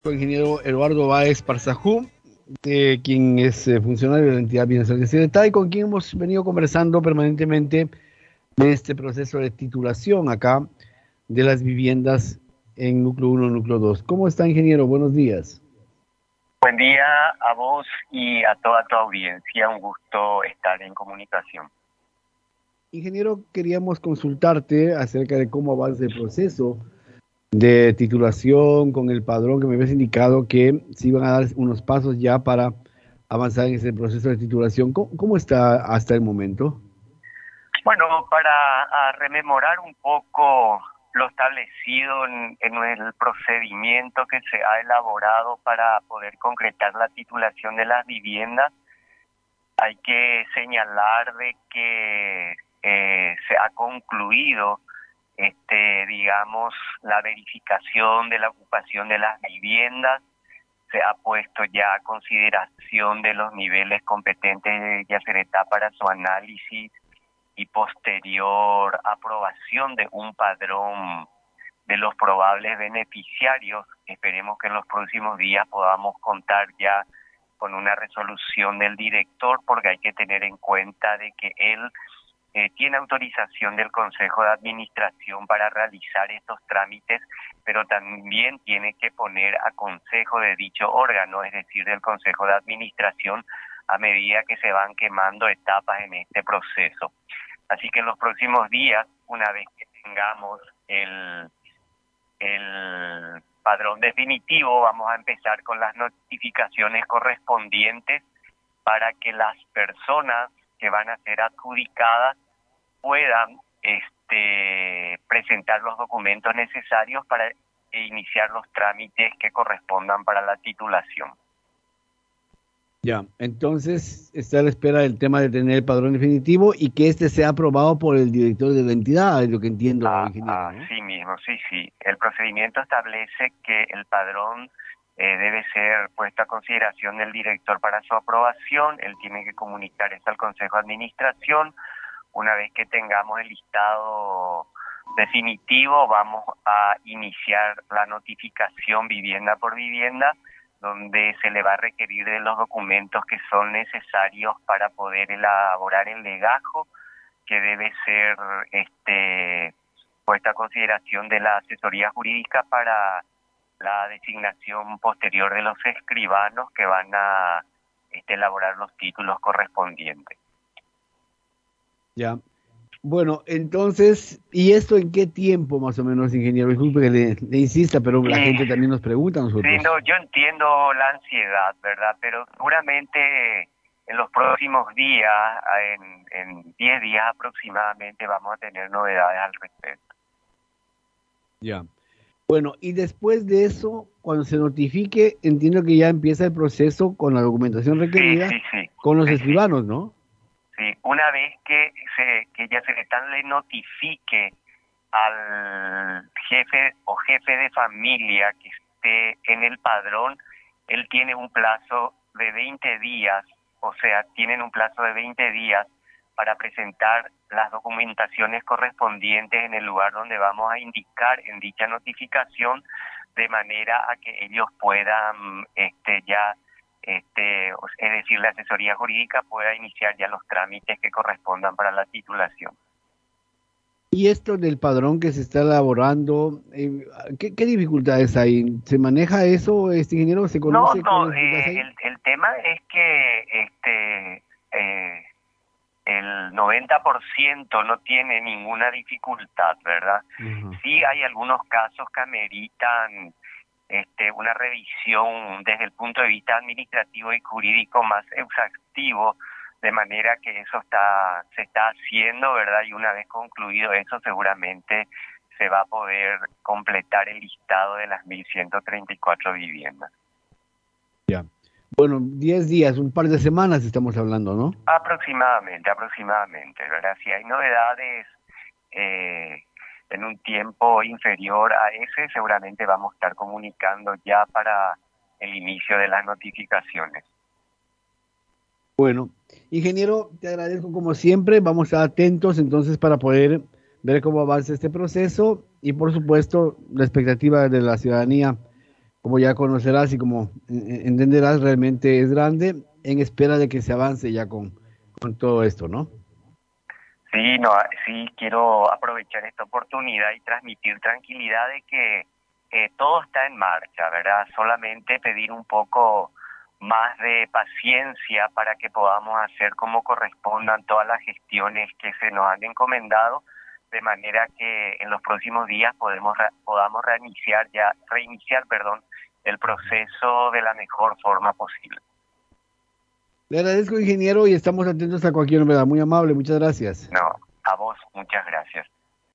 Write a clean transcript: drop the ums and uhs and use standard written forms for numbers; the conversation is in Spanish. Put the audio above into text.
Ingeniero Eduardo Báez Parzajú, quien es funcionario de la entidad bienestar de y con quien hemos venido conversando permanentemente en este proceso de titulación acá de las viviendas en núcleo uno, núcleo 2. ¿Cómo está, ingeniero? Buenos días. Buen día a vos y a toda tu audiencia. Un gusto estar en comunicación. Ingeniero, queríamos consultarte acerca de cómo avanza el proceso de titulación con el padrón, que me habías indicado que se iban a dar unos pasos ya para avanzar en ese proceso de titulación. ¿Cómo está hasta el momento? Bueno, para rememorar un poco lo establecido en el procedimiento que se ha elaborado para poder concretar la titulación de las viviendas, hay que señalar de que se ha concluido digamos, la verificación de la ocupación de las viviendas. Se ha puesto ya a consideración de los niveles competentes de Yacyretá para su análisis y posterior aprobación de un padrón de los probables beneficiarios. Esperemos que en los próximos días podamos contar ya con una resolución del director, porque hay que tener en cuenta de que él tiene autorización del Consejo de Administración para realizar estos trámites, pero también tiene que poner a consejo de dicho órgano, es decir, del Consejo de Administración, a medida que se van quemando etapas en este proceso. Así que en los próximos días, una vez que tengamos el padrón definitivo, vamos a empezar con las notificaciones correspondientes para que las personas que van a ser adjudicadas puedan presentar los documentos necesarios para iniciar los trámites que correspondan para la titulación. Ya, entonces está a la espera del tema de tener el padrón definitivo y que este sea aprobado por el director de la entidad, es lo que entiendo, ingeniero, ¿no? Sí mismo, sí. El procedimiento establece que el padrón debe ser puesto a consideración del director para su aprobación. Él tiene que comunicar esto al Consejo de Administración. Una vez que tengamos el listado definitivo, vamos a iniciar la notificación vivienda por vivienda, donde se le va a requerir de los documentos que son necesarios para poder elaborar el legajo, que debe ser puesta a consideración de la asesoría jurídica para la designación posterior de los escribanos que van a elaborar los títulos correspondientes. Ya. Bueno, entonces, ¿y esto en qué tiempo más o menos, ingeniero? Disculpe que le insista, pero la gente también nos pregunta a nosotros. Sí, no, yo entiendo la ansiedad, ¿verdad? Pero seguramente en los próximos días, en 10 días aproximadamente, vamos a tener novedades al respecto. Ya. Bueno, y después de eso, cuando se notifique, entiendo que ya empieza el proceso con la documentación requerida con los escribanos, ¿no? Sí, una vez que Yacyretá le notifique al jefe o jefe de familia que esté en el padrón, él tiene un plazo de 20 días, o sea, tienen un plazo de 20 días para presentar las documentaciones correspondientes en el lugar donde vamos a indicar en dicha notificación, de manera a que ellos puedan es decir, la asesoría jurídica pueda iniciar ya los trámites que correspondan para la titulación. Y esto del padrón que se está elaborando, ¿qué dificultades hay? ¿Se maneja eso, ingeniero? ¿Se conoce? No, el tema es que el 90% no tiene ninguna dificultad, ¿verdad? Uh-huh. Sí hay algunos casos que ameritan una revisión desde el punto de vista administrativo y jurídico más exhaustivo, de manera que eso se está haciendo, ¿verdad? Y una vez concluido eso, seguramente se va a poder completar el listado de las 1.134 viviendas. Ya. Bueno, 10 días, un par de semanas estamos hablando, ¿no? Aproximadamente, ¿verdad? Si hay novedades en un tiempo inferior a ese, seguramente vamos a estar comunicando ya para el inicio de las notificaciones. Bueno, ingeniero, te agradezco como siempre, vamos a estar atentos entonces para poder ver cómo avanza este proceso y por supuesto la expectativa de la ciudadanía como ya conocerás y como entenderás, realmente es grande en espera de que se avance ya con todo esto, ¿no? Sí, no, sí quiero aprovechar esta oportunidad y transmitir tranquilidad de que todo está en marcha, ¿verdad? Solamente pedir un poco más de paciencia para que podamos hacer como correspondan todas las gestiones que se nos han encomendado, de manera que en los próximos días podamos reiniciar, perdón, el proceso de la mejor forma posible. Le agradezco, ingeniero, y estamos atentos a cualquier novedad. Muy amable, muchas gracias. No, a vos, muchas gracias.